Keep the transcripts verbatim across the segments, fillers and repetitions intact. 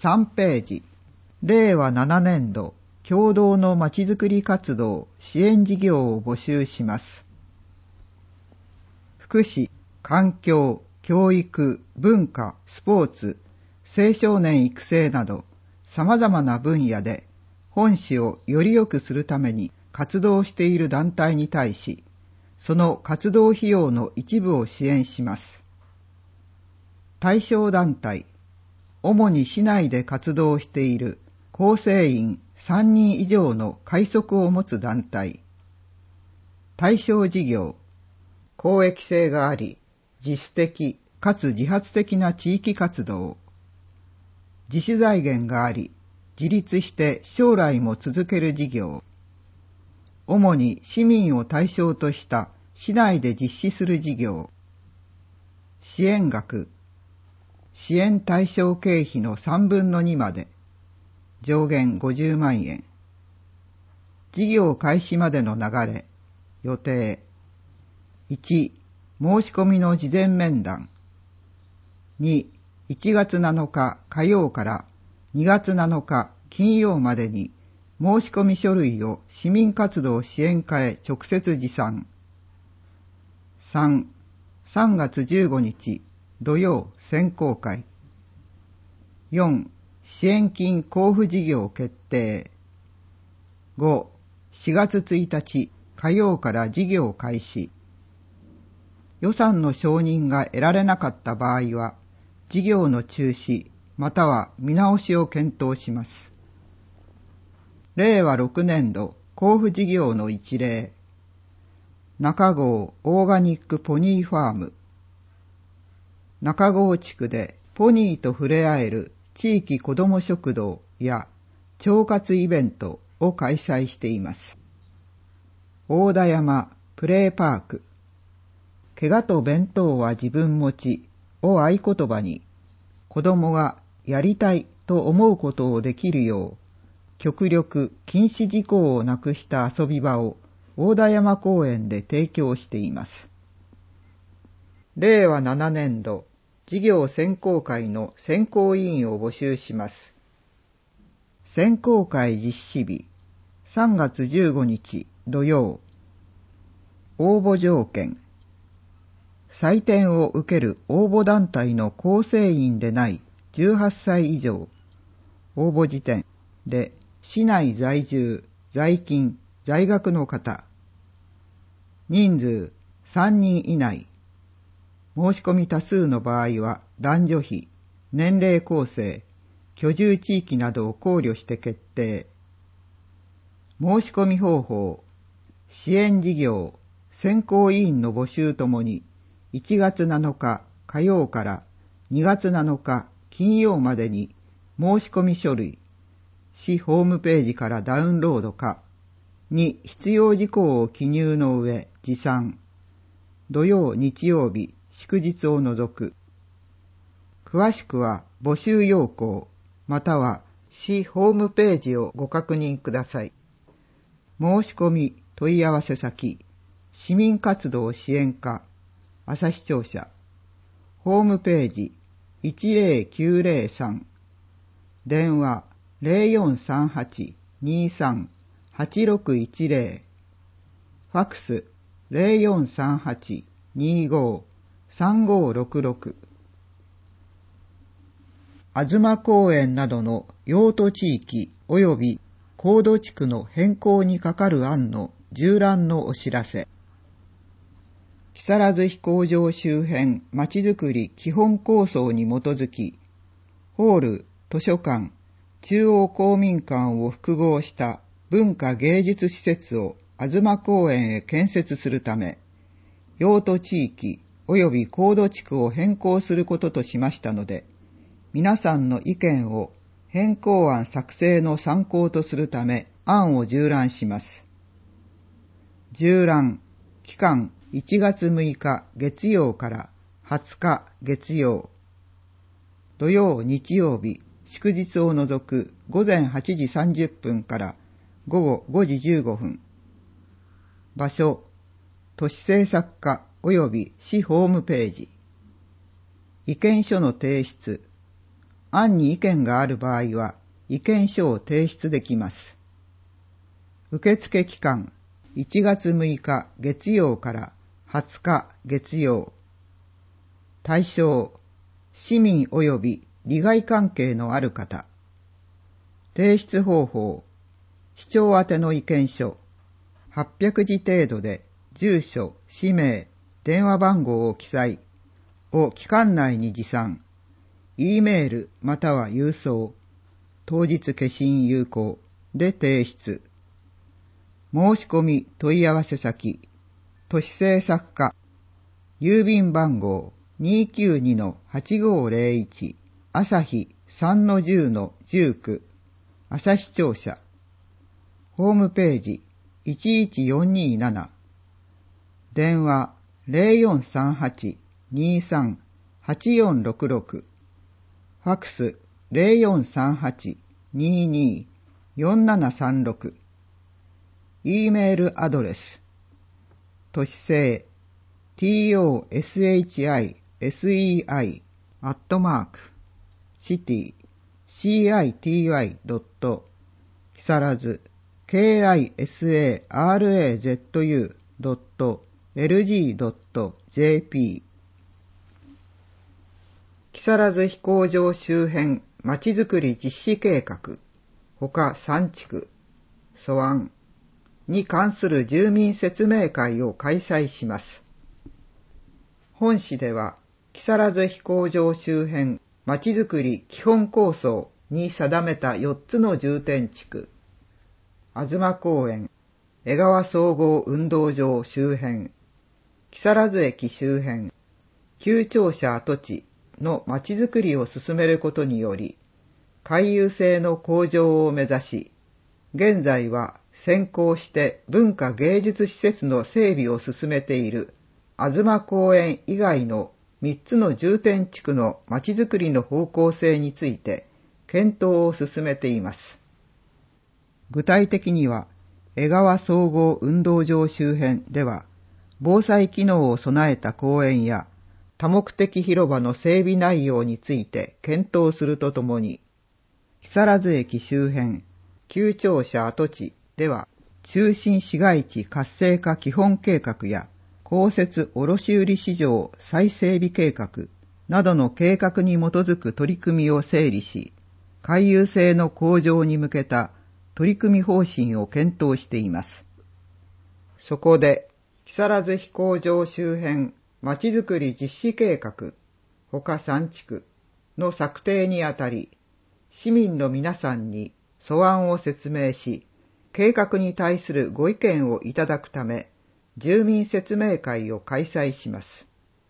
さんページ、れいわななねんど共同のまちづくり活動支援事業を募集します。福祉、環境、教育、文化、スポーツ、青少年育成など様々な分野で本市をより良くするために活動している団体に対し、その活動費用の一部を支援します。対象団体、主に市内で活動している構成員さんにん以上の会則を持つ団体。対象事業、公益性があり、自主的かつ自発的な地域活動。自主財源があり、自立して将来も続ける事業。主に市民を対象とした市内で実施する事業。支援額、支援対象経費のさんぶんのにまで、上限ごじゅうまんえん。事業開始までの流れ、予定。いち、申し込みの事前面談。に、いちがつなのか火曜からにがつなのか金曜までに申し込み書類を市民活動支援課へ直接持参。さん、さんがつじゅうごにち土曜選考会。よん、支援金交付事業決定。ご、しがつついたち火曜から事業開始。予算の承認が得られなかった場合は、事業の中止または見直しを検討します。れいわろくねんど交付事業の一例。中郷オーガニックポニーファーム。中郷地区でポニーと触れ合える地域子ども食堂や腸活イベントを開催しています。大田山プレイパーク。怪我と弁当は自分持ちを合言葉に、子どもがやりたいと思うことをできるよう、極力禁止事項をなくした遊び場を大田山公園で提供しています。れいわななねんど事業選考会の選考委員を募集します。選考会実施日、さんがつじゅうごにち土曜。応募条件、採点を受ける応募団体の構成員でないじゅうはっさい以上、応募時点で市内在住、在勤、在学の方。人数さんにん以内。申し込み多数の場合は男女比、年齢構成、居住地域などを考慮して決定。申し込み方法、支援事業、選考委員の募集ともにいちがつなのか火曜からにがつなのか金曜までに申し込み書類、市ホームページからダウンロードかに必要事項を記入の上持参。土曜日曜日祝日を除く。詳しくは募集要項または市ホームページをご確認ください。申し込み問い合わせ先、市民活動支援課、朝日庁舎、ホームページいちぜろきゅうぜろさん、電話ぜろよんさんはち にさん はちろくいちぜろ、ファックスぜろよんさんはち にご さんごろくろく。東公園などの用途地域及び高度地区の変更にかかる案の縦覧のお知らせ。木更津飛行場周辺まちづくり基本構想に基づき、ホール、図書館、中央公民館を複合した文化芸術施設を東公園へ建設するため、用途地域及び高度地区を変更することとしましたので、皆さんの意見を変更案作成の参考とするため案を縦覧します。縦覧、期間いちがつむいか月曜からはつか月曜。土曜日曜日祝日を除くごぜんはちじさんじゅっぷんからごごごじじゅうごふん。場所、都市政策課及び市ホームページ。意見書の提出、 案に意見がある場合は意見書を提出できます。受付期間いちがつむいか月曜からはつか月曜。対象市民及び利害関係のある方。提出方法市長宛ての意見書はっぴゃくじ程度で住所、氏名、電話番号を記載を期間内に持参。E メールまたは郵送。当日消印有効で提出。申し込み問い合わせ先都市政策課郵便番号 にーきゅうにのはちごーぜろいち 旭 さんのじゅうのじゅうきゅう旭庁舎。ホームページいちいちよんにーなな。電話 ゼロよんさんはち にーさん はちよんろくろく。ファクス ゼロよんさんはち にーにー よんななさんろく。E メールアドレス都市政 toshisei アットマーク city city ドット木更津 kisarazu ドット lg ドット jp 木更津飛行場周辺まちづくり実施計画ほかさんちく素案に関する住民説明会を開催します。本市では木更津飛行場周辺まちづくり基本構想に定めたよっつの重点地区、東公園、江川総合運動場周辺、木更津駅周辺、旧庁舎跡地のまちづくりを進めることにより、回遊性の向上を目指し、現在は先行して文化芸術施設の整備を進めている東公園以外のみっつの重点地区のまちづくりの方向性について検討を進めています。具体的には、江川総合運動場周辺では、防災機能を備えた公園や多目的広場の整備内容について検討するとともに、木更津駅周辺、旧庁舎跡地では、中心市街地活性化基本計画や公設卸売市場再整備計画などの計画に基づく取り組みを整理し、回遊性の向上に向けた取り組み方針を検討しています。そこで、木更津飛行場周辺まちづくり実施計画ほかさんちくの策定にあたり、市民の皆さんに素案を説明し、計画に対するご意見をいただくため、住民説明会を開催します。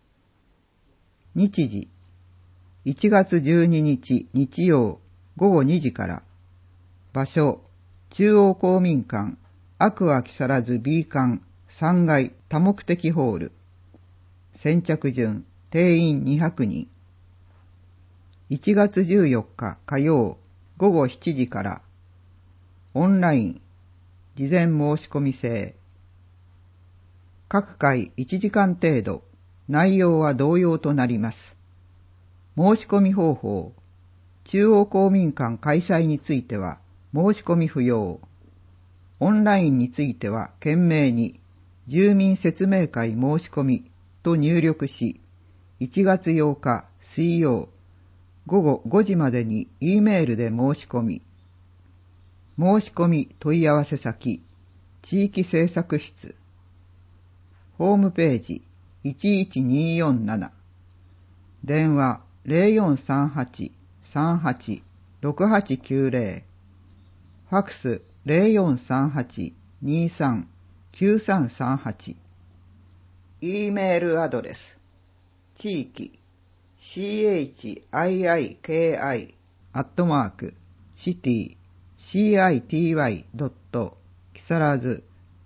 日時、いちがつじゅうににち日曜ごごにじから、場所、中央公民館、アクア木更津 B 館さんがい多目的ホール、先着順、定員にひゃくにん。いちがつじゅうよっか火曜ごごしちじから、オンライン、事前申し込み制。各回いちじかん程度、内容は同様となります。申し込み方法、中央公民館開催については申し込み不要。オンラインについては懸命に住民説明会申し込みと入力し、いちがつようか水曜ごごごじまでに E メールで申し込み、申し込み問い合わせ先、地域政策室、ホームページいちいちにーよんなな、電話ゼロよんさんはち さんはち ろくはちきゅうゼロ、ファクスゼロよんさんはち にーさん きゅうさんさんはち、E メールアドレス、地域 chiki アットマーク city city ドット木更津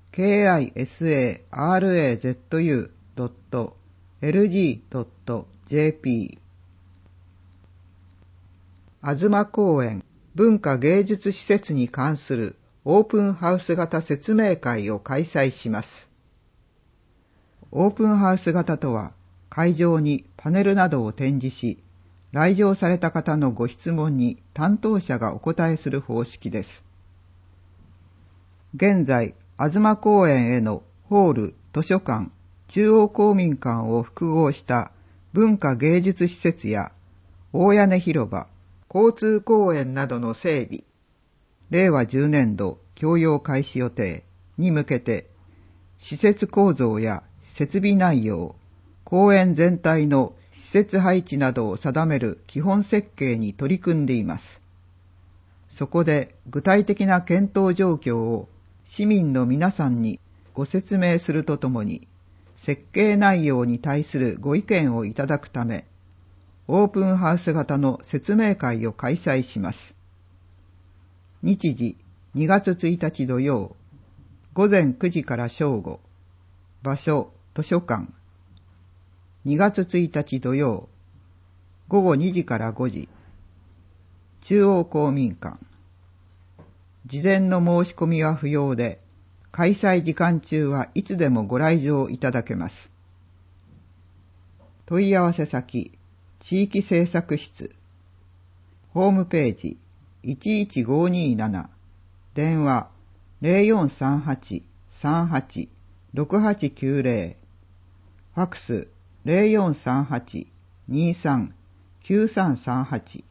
kisarazu ドット lg ドット jp 東公園文化芸術施設に関するオープンハウス型説明会を開催します。オープンハウス型とは、会場にパネルなどを展示し、 来場された方のご質問に担当者がお答えする方式です。現在、東公園へのホール、図書館、中央公民館を複合した文化芸術施設や大屋根広場、交通公園などの整備、れいわじゅうねんど供用開始予定に向けて、施設構造や設備内容、公園全体の施設配置などを定める基本設計に取り組んでいます。そこで具体的な検討状況を市民の皆さんにご説明するとともに、設計内容に対するご意見をいただくため、オープンハウス型の説明会を開催します。日時にがつついたち土曜、ごぜんくじから正午、場所図書館。にがつついたち土曜、ごごにじからごじ、中央公民館。事前の申し込みは不要で、開催時間中はいつでもご来場いただけます。問い合わせ先、地域政策室。ホームページ、いちいちごにーなな、電話 ゼロよんさんはち さんはち ろくはちきゅうゼロ、ファクス ゼロよんさんはち にーさん きゅうさんさんはち